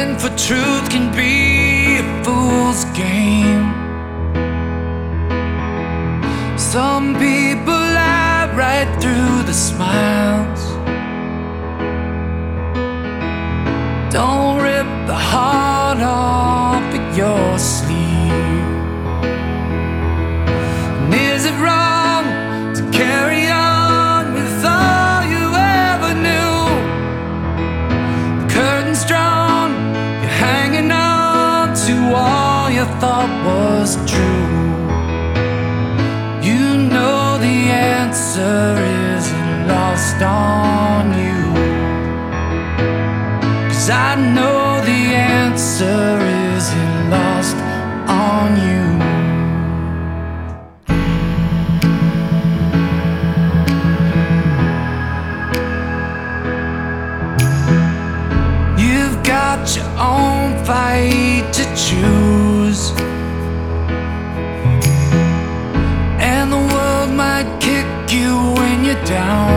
Searching for truth can be a fool's game. Some people lie right through the smiles. Don't rip the heart off of your sleeve. And is it wrong to carry on with all you ever knew? The curtain's drawn, you're hanging on to all you thought was true. You know the answer isn't lost on you, 'cause I know the answer isn't lost on you. You've got your own fight to choose, and the world might kick you when you're down.